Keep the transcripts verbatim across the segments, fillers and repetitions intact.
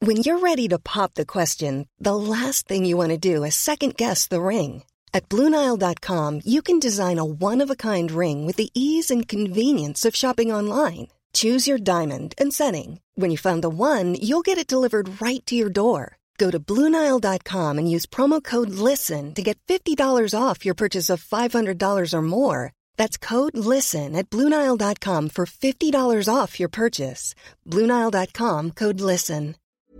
When you're ready to pop the question, the last thing you want to do is second-guess the ring. At Blue Nile dot com, you can design a one-of-a-kind ring with the ease and convenience of shopping online. Choose your diamond and setting. When you find the one, you'll get it delivered right to your door. Go to Blue Nile dot com and use promo code LISTEN to get fifty dollars off your purchase of five hundred dollars or more. That's code LISTEN at Blue Nile dot com for fifty dollars off your purchase. Blue Nile dot com, code LISTEN.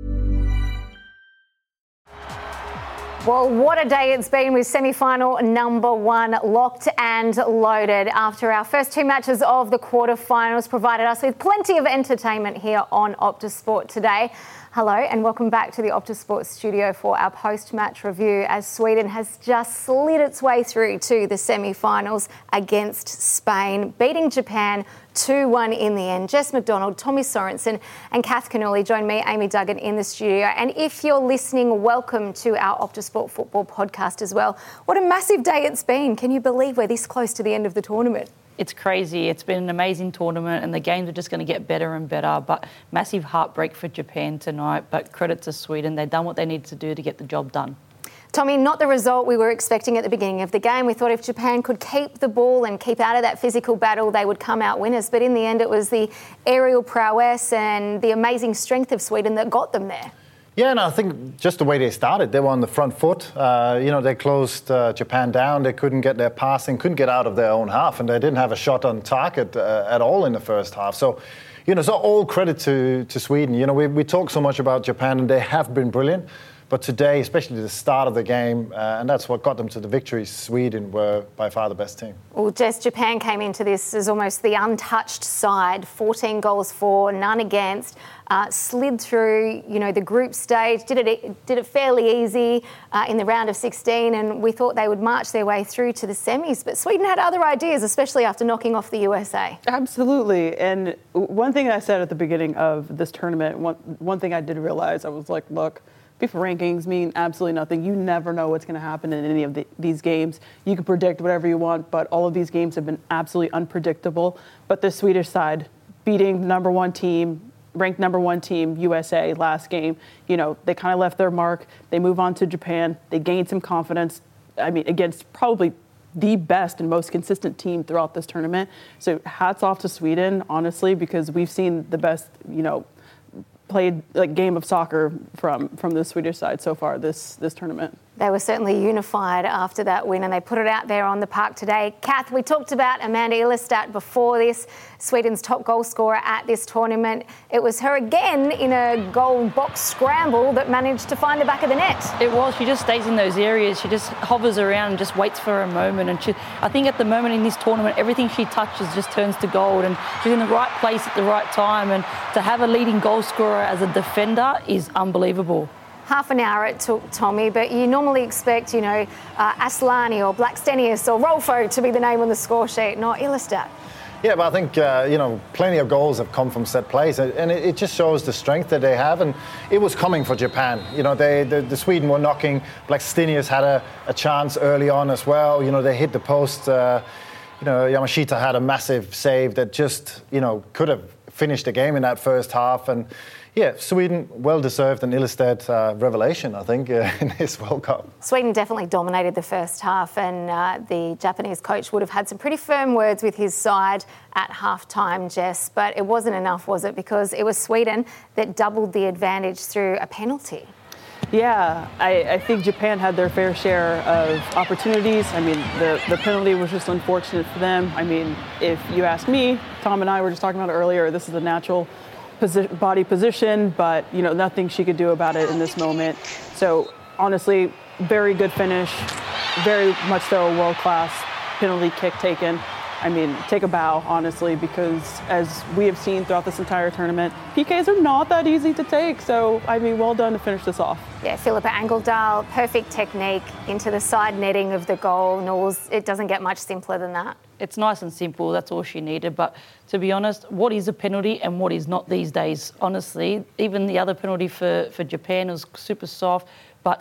Well, what a day it's been with semi-final number one locked and loaded after our first two matches of the quarterfinals provided us with plenty of entertainment here on Optus Sport today. Hello and welcome back to the Optus Sport studio for our post-match review as Sweden has just slid its way through to the semi-finals against Spain, beating Japan two one in the end. Jess McDonald, Tommy Sorensen and Kath Cannuli join me, Amy Duggan, in the studio. And if you're listening, welcome to our Optus Sport Football podcast as well. What a massive day it's been. Can you believe we're this close to the end of the tournament? It's crazy. It's been an amazing tournament and the games are just going to get better and better. But massive heartbreak for Japan tonight. But credit to Sweden. They've done what they need to do to get the job done. Tommy, not the result we were expecting at the beginning of the game. We thought if Japan could keep the ball and keep out of that physical battle, they would come out winners. But in the end, it was the aerial prowess and the amazing strength of Sweden that got them there. Yeah, and I think just the way they started, they were on the front foot. Uh, you know, they closed uh, Japan down. They couldn't get their passing, couldn't get out of their own half, and they didn't have a shot on target uh, at all in the first half. So, you know, so all credit to, to Sweden. You know, we, we talk so much about Japan, and they have been brilliant. But today, especially the start of the game, uh, and that's what got them to the victory, Sweden were by far the best team. Well, Jess, Japan came into this as almost the untouched side, fourteen goals for, none against, uh, slid through, you know, the group stage, did it did it fairly easy uh, in the round of sixteen, and we thought they would march their way through to the semis. But Sweden had other ideas, especially after knocking off the U S A. Absolutely. And one thing I said at the beginning of this tournament, one, one thing I did realize, I was like, look, FIFA rankings mean absolutely nothing. You never know what's going to happen in any of the, these games. You can predict whatever you want, but all of these games have been absolutely unpredictable. But the Swedish side, beating number one team, ranked number one team, U S A, last game, you know, they kind of left their mark. They move on to Japan. They gained some confidence, I mean, against probably the best and most consistent team throughout this tournament. So hats off to Sweden, honestly, because we've seen the best, you know, played like game of soccer from from the Swedish side so far this this tournament. They were certainly unified after that win and they put it out there on the park today. Kath, we talked about Amanda Ilestedt before this, Sweden's top goal scorer at this tournament. It was her again in a goal box scramble that managed to find the back of the net. It was. She just stays in those areas. She just hovers around and just waits for a moment. And she, I think at the moment in this tournament, everything she touches just turns to gold. And she's in the right place at the right time. And to have a leading goal scorer as a defender is unbelievable. Half an hour it took, Tommy, but you normally expect, you know, uh, Aslani or Blackstenius or Rolfo to be the name on the score sheet, not Ilestedt. Yeah, but I think, uh, you know, plenty of goals have come from set plays, and it, it just shows the strength that they have, and it was coming for Japan. You know, they the, the Sweden were knocking. Blackstenius had a, a chance early on as well. You know, they hit the post. Uh, you know, Yamashita had a massive save that just, you know, could have finished the game in that first half, and yeah, Sweden, well-deserved, and Ilestedt, uh, revelation, I think, uh, in this World Cup. Sweden definitely dominated the first half, and uh, the Japanese coach would have had some pretty firm words with his side at half-time, Jess, but it wasn't enough, was it? Because it was Sweden that doubled the advantage through a penalty. Yeah, I, I think Japan had their fair share of opportunities. I mean, the, the penalty was just unfortunate for them. I mean, if you ask me, Tom and I were just talking about it earlier, this is a natural posi- body position, but, you know, nothing she could do about it in this moment. So, honestly, very good finish, very much so a world-class penalty kick taken. I mean, take a bow, honestly, because as we have seen throughout this entire tournament, P Ks are not that easy to take. So, I mean, well done to finish this off. Yeah, Philippa Angeldal, perfect technique into the side netting of the goal. Knowles, it doesn't get much simpler than that. It's nice and simple. That's all she needed. But to be honest, what is a penalty and what is not these days? Honestly, even the other penalty for, for Japan was super soft. But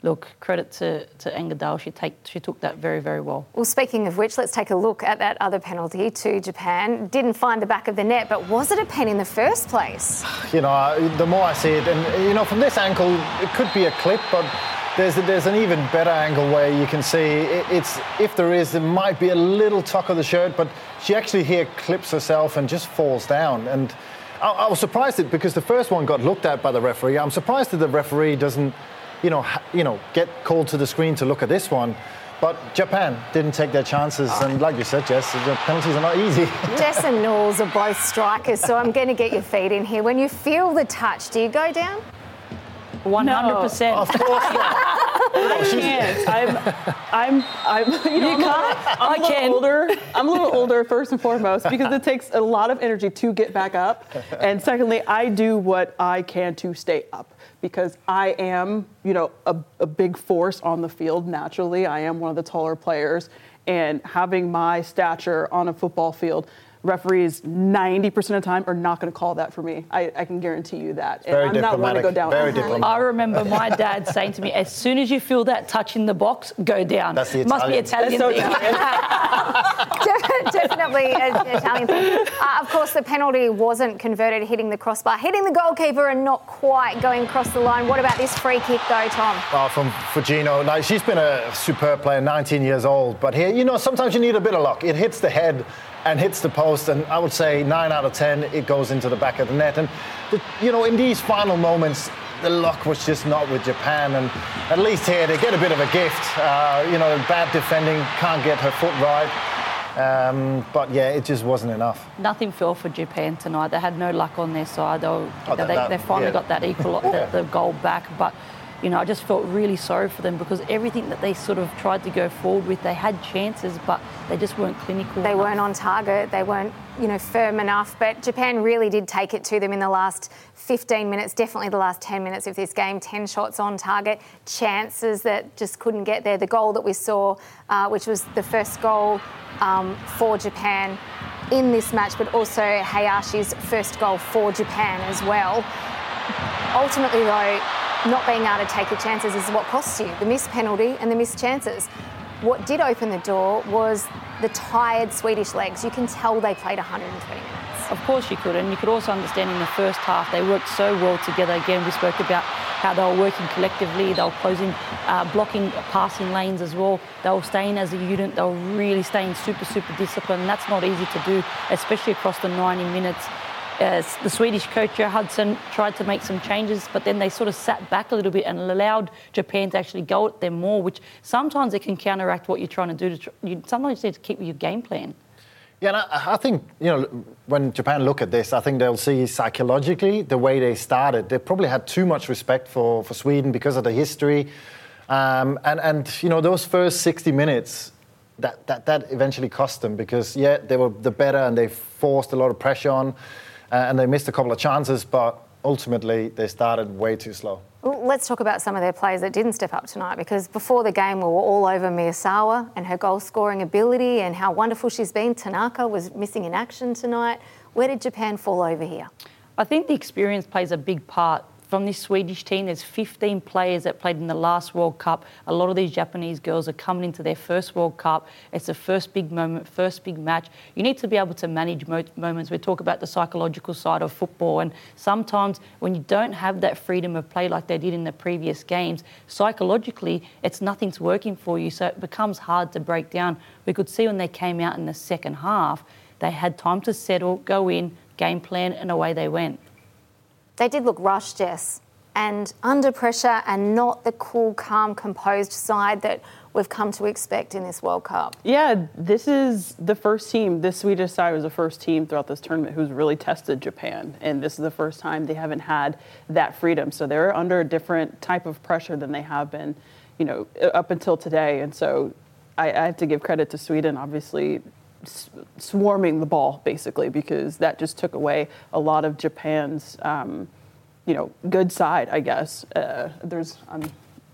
look, credit to, to Engadal. She take she took that very, very well. Well, speaking of which, let's take a look at that other penalty to Japan. Didn't find the back of the net, but was it a pen in the first place? You know, the more I see it, and, you know, from this angle, it could be a clip, but there's there's an even better angle where you can see it, it's, if there is, there might be a little tuck of the shirt, but she actually here clips herself and just falls down. And I, I was surprised it because the first one got looked at by the referee. I'm surprised that the referee doesn't, you know, ha, you know, get called to the screen to look at this one. But Japan didn't take their chances, and like you said, Jess, the penalties are not easy. Jess and Knowles are both strikers, so I'm going to get your feet in here. When you feel the touch, do you go down? one hundred percent. No, of course not. I can't. I'm, I'm, I'm, you know, You I'm, can't? I'm I a little can. older. I'm a little older, first and foremost, because it takes a lot of energy to get back up. And secondly, I do what I can to stay up because I am, you know, a, a big force on the field naturally. I am one of the taller players. And having my stature on a football field, referees ninety percent of the time are not going to call that for me. I, I can guarantee you that. And Very I'm not one to go diplomatic. down. Very Uh-huh. diplomatic. I remember my dad saying to me, as soon as you feel that touch in the box, go down. That's the Must be Italian. Italian That's so thing. Definitely an Italian thing. Uh, of course, the penalty wasn't converted, hitting the crossbar, hitting the goalkeeper and not quite going across the line. What about this free kick, though, Tom? Oh, from Fujino. Now, she's been a superb player, nineteen years old. But here, you know, sometimes you need a bit of luck. It hits the head and hits the post, and I would say nine out of ten, it goes into the back of the net. And, the, you know, in these final moments, the luck was just not with Japan. And at least here, they get a bit of a gift. Uh, you know, bad defending, can't get her foot right. Um, but, yeah, it just wasn't enough. Nothing fell for Japan tonight. They had no luck on their side. They, were, Oh, that- they, that- they finally yeah. got that equal, Yeah. the, the goal back. But, you know, I just felt really sorry for them because everything that they sort of tried to go forward with, they had chances, but they just weren't clinical They enough. weren't on target. They weren't, you know, firm enough. But Japan really did take it to them in the last fifteen minutes, definitely the last ten minutes of this game. ten shots on target, chances that just couldn't get there. The goal that we saw, uh, which was the first goal um, for Japan in this match, but also Hayashi's first goal for Japan as well. Ultimately, though, not being able to take your chances is what costs you, the missed penalty and the missed chances. What did open the door was the tired Swedish legs. You can tell they played one hundred twenty minutes. Of course you could, and you could also understand in the first half they worked so well together. Again, we spoke about how they were working collectively, they were closing, uh, blocking passing lanes as well. They were staying as a unit, they were really staying super, super disciplined, and that's not easy to do, especially across the ninety minutes. Uh, the Swedish coach, Joe Hudson, tried to make some changes, but then they sort of sat back a little bit and allowed Japan to actually go at them more, which sometimes it can counteract what you're trying to do. To tr- you sometimes need to keep with your game plan. Yeah, and I, I think, you know, when Japan look at this, I think they'll see psychologically the way they started. They probably had too much respect for, for Sweden because of the history. Um, and, and, you know, those first sixty minutes, that, that, that eventually cost them because, yeah, they were the better and they forced a lot of pressure on. Uh, and they missed a couple of chances, but ultimately they started way too slow. Well, let's talk about some of their players that didn't step up tonight, because before the game we were all over Miyazawa and her goal-scoring ability and how wonderful she's been. Tanaka was missing in action tonight. Where did Japan fall over here? I think the experience plays a big part. From this Swedish team, there's fifteen players that played in the last World Cup. A lot of these Japanese girls are coming into their first World Cup. It's the first big moment, first big match. You need to be able to manage mo- moments. We talk about the psychological side of football, and sometimes when you don't have that freedom of play like they did in the previous games, psychologically, it's nothing's working for you, so it becomes hard to break down. We could see when they came out in the second half, they had time to settle, go in, game plan, and away they went. They did look rushed, Jess, and under pressure, and not the cool, calm, composed side that we've come to expect in this World Cup. Yeah, this is the first team. This Swedish side was the first team throughout this tournament who's really tested Japan. And this is the first time they haven't had that freedom. So they're under a different type of pressure than they have been, you know, up until today. And so I, I have to give credit to Sweden, obviously, s- swarming the ball, basically, because that just took away a lot of Japan's, um, you know, good side, I guess. Uh, there's... Um,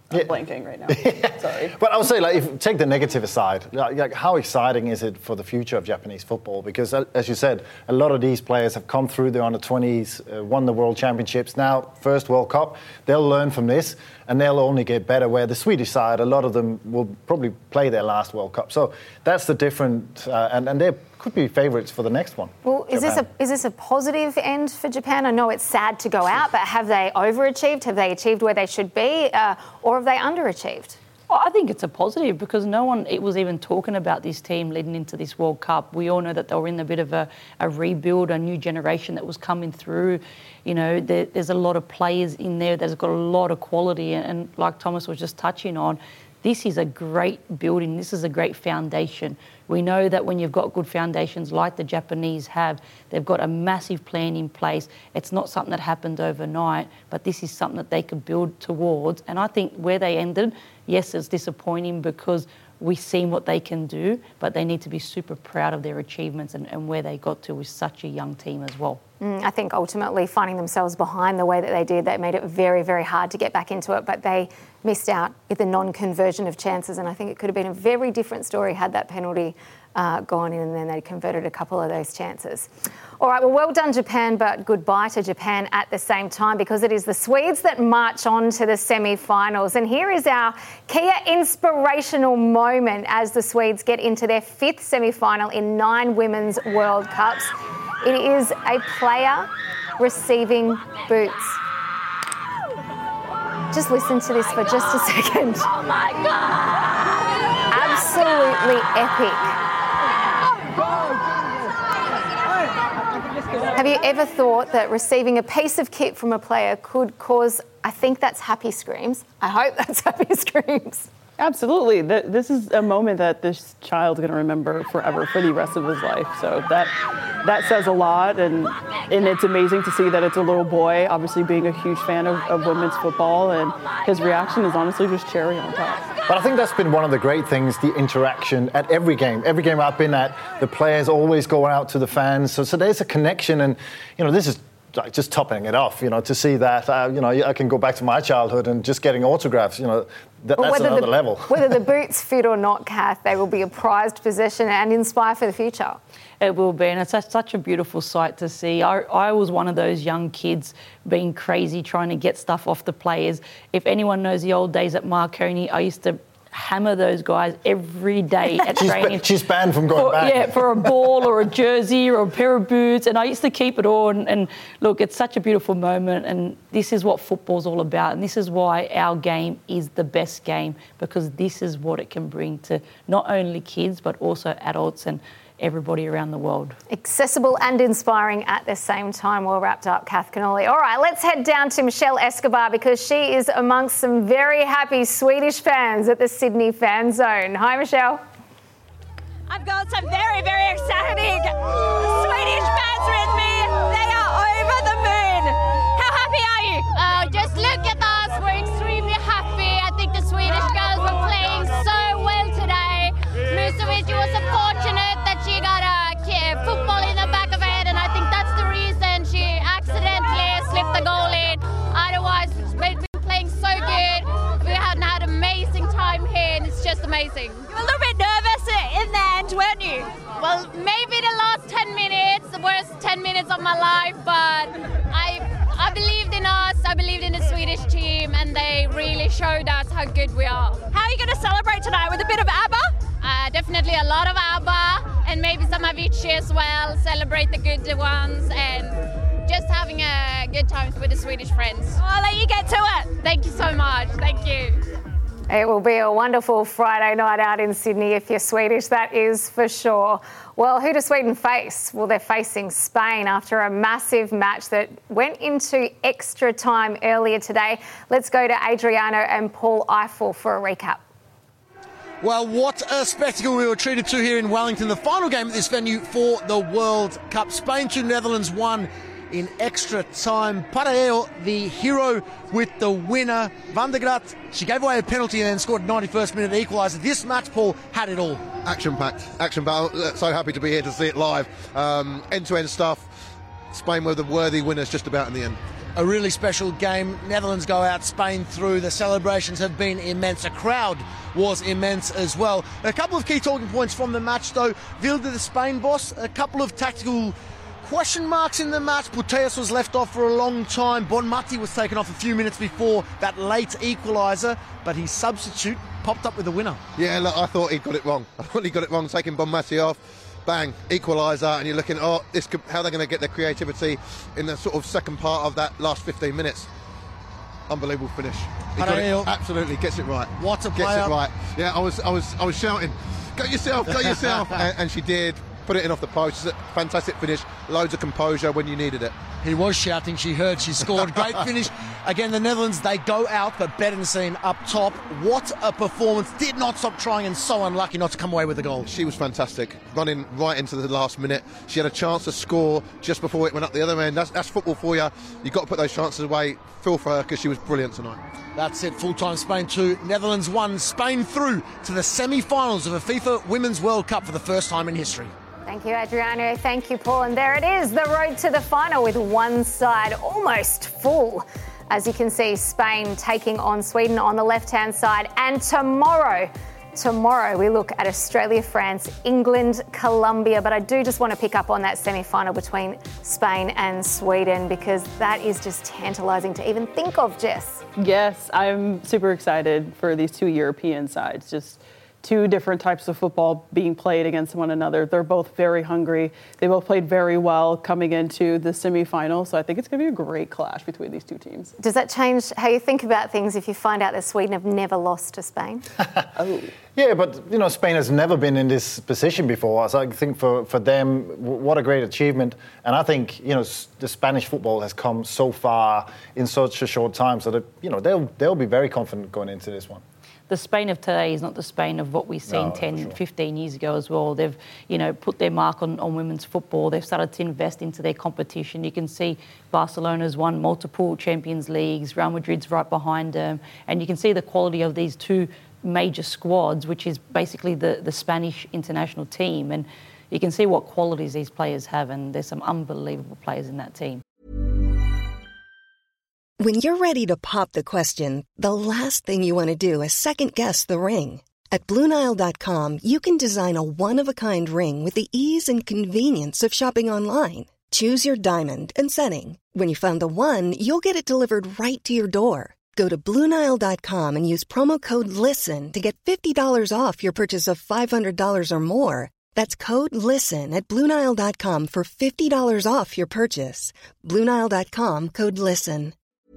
I'm Yeah. blanking right now. Sorry. But I would say, like, if you take the negative aside, like, like, how exciting is it for the future of Japanese football? Because, uh, as you said, a lot of these players have come through the under twenties, uh, won the World Championships. Now, first World Cup, they'll learn from this, and they'll only get better. Where the Swedish side, a lot of them will probably play their last World Cup. So that's the different, uh, and, and they could be favourites for the next one. Well, is this, a, is this a positive end for Japan? I know it's sad to go out, but have they overachieved? Have they achieved where they should be? Uh, or have they underachieved? I think it's a positive because no one it was even talking about this team leading into this World Cup. We all know that they were in a bit of a, a rebuild, a new generation that was coming through. You know, there, there's a lot of players in there that's got a lot of quality. And, and like Thomas was just touching on, this is a great building. This is a great foundation. We know that when you've got good foundations like the Japanese have, they've got a massive plan in place. It's not something that happened overnight, but this is something that they could build towards. And I think where they ended, yes, it's disappointing because we've seen what they can do, but they need to be super proud of their achievements and, and where they got to with such a young team as well. Mm, I think ultimately finding themselves behind the way that they did, that made it very, very hard to get back into it, but they missed out with the non-conversion of chances, and I think it could have been a very different story had that penalty uh, gone in and then they converted a couple of those chances. All right, well, well done, Japan, but goodbye to Japan at the same time because it is the Swedes that march on to the semi-finals. And here is our Kia inspirational moment as the Swedes get into their fifth semi-final in nine Women's World Cups. It is a player receiving boots. Just listen to this for just a second. Oh my God! Absolutely epic. Have you ever thought that receiving a piece of kit from a player could cause, I think that's happy screams. I hope that's happy screams. Absolutely. This is a moment that this child's going to remember forever for the rest of his life. So that that says a lot, and and it's amazing to see that it's a little boy, obviously being a huge fan of, of women's football, and his reaction is honestly just cherry on top. But I think that's been one of the great things, the interaction at every game. Every game I've been at, the players always go out to the fans. So, so there's a connection, and, you know, this is like just topping it off, you know, to see that, uh, you know, I can go back to my childhood and just getting autographs, you know, that, that's another the, level. Whether the boots fit or not, Kath, they will be a prized possession and inspire for the future. It will be, and it's such a beautiful sight to see. I, I was one of those young kids being crazy, trying to get stuff off the players. If anyone knows the old days at Marconi, I used to hammer those guys every day at she's training. Ba- she's banned from going for, back. Yeah, for a ball or a jersey or a pair of boots, and I used to keep it on. And look, it's such a beautiful moment, and this is what football's all about, and this is why our game is the best game, because this is what it can bring to not only kids but also adults and everybody around the world. Accessible and inspiring at the same time. Well wrapped up, Kath Connolly. All right, let's head down to Michelle Escobar because she is amongst some very happy Swedish fans at the Sydney Fan Zone. Hi, Michelle. I've got some very, very exciting Swedish fans with me. They are over the moon. How happy are you? Uh, just look at us. We're extremely happy. I think the Swedish girls were playing so well today. Musovic was unfortunate that she got a football in the back of her head, and I think that's the reason she accidentally slipped the goal in. Otherwise, we've been playing so good. We had had an amazing time here, and it's just amazing. You were a little bit nervous in the end, weren't you? Well, maybe the last ten minutes, the worst ten minutes of my life, but I I believed in us, I believed in the Swedish team, and they really showed us how good we are. How are you going to celebrate tonight? With a bit of ABBA? Uh, definitely a lot of ABBA, and maybe some Avicii as well, celebrate the good ones, and just having a good time with the Swedish friends. I'll let you get to it. Thank you so much, thank you. It will be a wonderful Friday night out in Sydney if you're Swedish, that is for sure. Well, who does Sweden face? Well, they're facing Spain after a massive match that went into extra time earlier today. Let's go to Adriano and Paul Eiffel for a recap. Well, what a spectacle we were treated to here in Wellington. The final game at this venue for the World Cup. Spain two, Netherlands one in extra time. Parejo, the hero, with the winner. Van der Graat, she gave away a penalty and then scored ninety-first minute equaliser. This match, Paul, had it all. Action-packed, action-packed. So happy to be here to see it live. Um, end-to-end stuff. Spain were the worthy winners just about in the end. a really special game. Netherlands go out, Spain through. The celebrations have been immense. The crowd was immense as well. A couple of key talking points from the match, though. Vilde, the Spain boss, a couple of tactical question marks in the match. Putellas was left off for a long time. Bonmati was taken off a few minutes before that late equaliser, but his substitute popped up with the winner. Yeah, look, I thought he got it wrong. I thought he got it wrong, taking Bonmati off. Bang, equaliser, and you're looking, oh, this could, how they're going to get their creativity in the sort of second part of that last fifteen minutes. Unbelievable finish. He got it, absolutely gets it right. What a player! Gets it right. Yeah, I was, I was, I was shouting, "Go yourself, go yourself!" and, and she did. Put it in off the post. It's a fantastic finish. Loads of composure when you needed it. He was shouting. She heard. She scored. Great finish. Again, the Netherlands, they go out, but Bedenstein up top. What a performance. Did not stop trying and so unlucky not to come away with the goal. She was fantastic. Running right into the last minute. She had a chance to score just before it went up the other end. That's, that's football for you. You've got to put those chances away. Feel for her because she was brilliant tonight. That's it. Full-time Spain two. Netherlands one. Spain through to the semi-finals of a FIFA Women's World Cup for the first time in history. Thank you, Adriano. Thank you, Paul. And there it is, the road to the final with one side almost full. As you can see, Spain taking on Sweden on the left-hand side. And tomorrow, tomorrow we look at Australia, France, England, Colombia. But I do just want to pick up on that semi-final between Spain and Sweden because that is just tantalising to even think of, Jess. Yes, I'm super excited for these two European sides. Just two different types of football being played against one another. They're both very hungry. They both played very well coming into the semi-final. So I think it's going to be a great clash between these two teams. Does that change how you think about things if you find out that Sweden have never lost to Spain? oh. Yeah, but, you know, Spain has never been in this position before. So I think for, for them, what a great achievement. And I think, you know, the Spanish football has come so far in such a short time so that, you know, they'll they'll be very confident going into this one. The Spain of today is not the Spain of what we've seen no, ten, sure. fifteen years ago as well. They've, you know, put their mark on, on women's football. They've started to invest into their competition. You can see Barcelona's won multiple Champions Leagues. Real Madrid's right behind them. And you can see the quality of these two major squads, which is basically the, the Spanish international team. And you can see what qualities these players have. And there's some unbelievable players in that team. When you're ready to pop the question, the last thing you want to do is second-guess the ring. At Blue Nile dot com, you can design a one-of-a-kind ring with the ease and convenience of shopping online. Choose your diamond and setting. When you find the one, you'll get it delivered right to your door. Go to Blue Nile dot com and use promo code LISTEN to get fifty dollars off your purchase of five hundred dollars or more. That's code LISTEN at Blue Nile dot com for fifty dollars off your purchase. Blue Nile dot com, code LISTEN.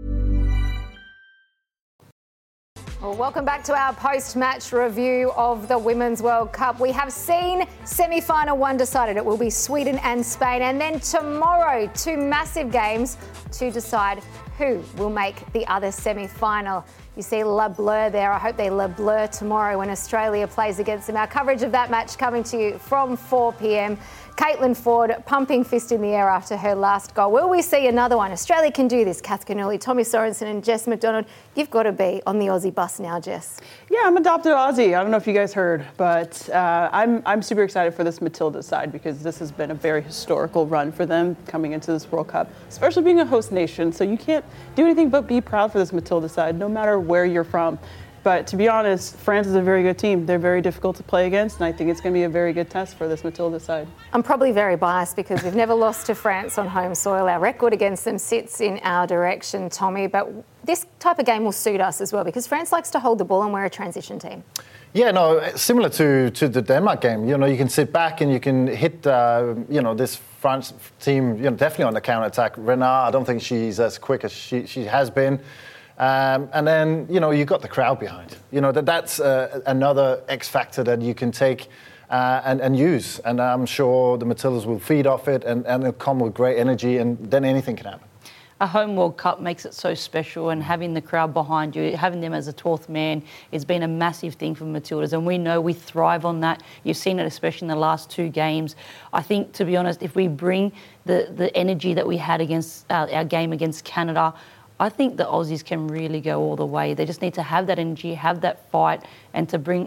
Well, welcome back to our post-match review of the Women's World Cup. We have seen semi-final one decided. It will be Sweden and Spain. And then tomorrow, two massive games to decide who will make the other semi-final. You see Le Bleu there. I hope they Le Bleu tomorrow when Australia plays against them. Our coverage of that match coming to you from four p.m. Caitlin Ford pumping fist in the air after her last goal. Will we see another one? Australia can do this. Kath Cannulli, Tommy Sorensen and Jess McDonald. You've got to be on the Aussie bus now, Jess. Yeah, I'm adopted Aussie. I don't know if you guys heard, but uh, I'm I'm super excited for this Matilda side because this has been a very historical run for them coming into this World Cup, especially being a host nation. So you can't do anything but be proud for this Matilda side, no matter where you're from. But to be honest, France is a very good team. They're very difficult to play against, and I think it's going to be a very good test for this Matilda side. I'm probably very biased because we've never lost to France on home soil. Our record against them sits in our direction, Tommy. But this type of game will suit us as well because France likes to hold the ball and we're a transition team. Yeah, no, similar to, to the Denmark game. You know, you can sit back and you can hit, uh, you know, this France team, you know, definitely on the counter-attack. Renard, I don't think she's as quick as she, she has been. Um, and then, you know, you've got the crowd behind. You know, that that's uh, another X factor that you can take uh, and, and use. And I'm sure the Matildas will feed off it and, and they'll come with great energy and then anything can happen. A home World Cup makes it so special, and having the crowd behind you, having them as a twelfth man, has been a massive thing for Matildas, and we know we thrive on that. You've seen it especially in the last two games. I think, to be honest, if we bring the, the energy that we had against uh, our game against Canada, I think the Aussies can really go all the way. They just need to have that energy, have that fight, and to bring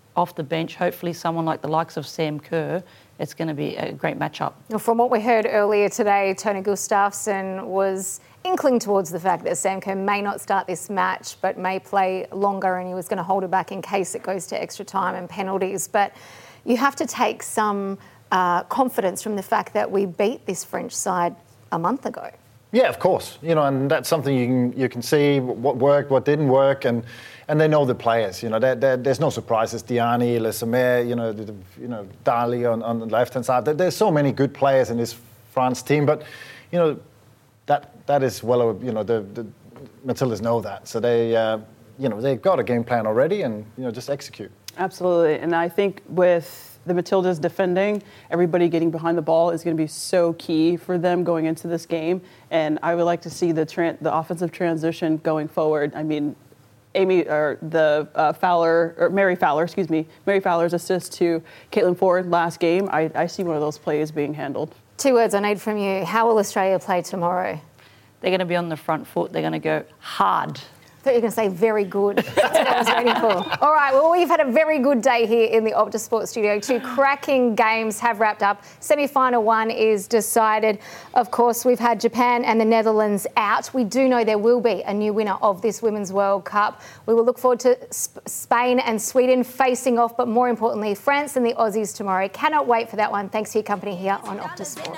off the bench, hopefully someone like the likes of Sam Kerr, it's going to be a great matchup. From what we heard earlier today, Tony Gustafsson was inkling towards the fact that Sam Kerr may not start this match but may play longer, and he was going to hold it back in case it goes to extra time and penalties. But you have to take some uh, confidence from the fact that we beat this French side a month ago. Yeah, of course. You know, and that's something you can you can see what worked, what didn't work, and and they know the players. You know, they're, they're, there's no surprises. Diani, Le Sommer, you know, the, you know, Dali on, on the left hand side. There's so many good players in this France team, but you know, that that is well, you know, the, the Matildas know that, so they, uh, you know, they've got a game plan already, and you know, just execute. Absolutely, and I think with the Matildas defending, everybody getting behind the ball is going to be so key for them going into this game. And I would like to see the tra- the offensive transition going forward. I mean, Amy or the uh, Fowler or Mary Fowler, excuse me, Mary Fowler's assist to Caitlin Ford last game. I, I see one of those plays being handled. Two words I need from you. How will Australia play tomorrow? They're going to be on the front foot. They're going to go hard. I thought you were going to say very good. That's what I was waiting for. All right, well, we've had a very good day here in the Optus Sports studio. Two cracking games have wrapped up. Semi-final one is decided. Of course, we've had Japan and the Netherlands out. We do know there will be a new winner of this Women's World Cup. We will look forward to Sp- Spain and Sweden facing off, but more importantly, France and the Aussies tomorrow. Cannot wait for that one. Thanks for your company here on Optus Sport.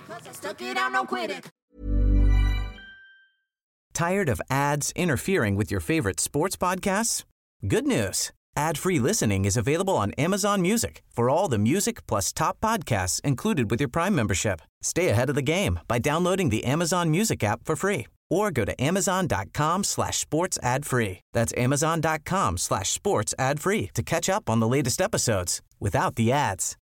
Tired of ads interfering with your favorite sports podcasts? Good news. Ad-free listening is available on Amazon Music for all the music plus top podcasts included with your Prime membership. Stay ahead of the game by downloading the Amazon Music app for free or go to amazon.com slash sports ad free. That's amazon.com slash sports ad free to catch up on the latest episodes without the ads.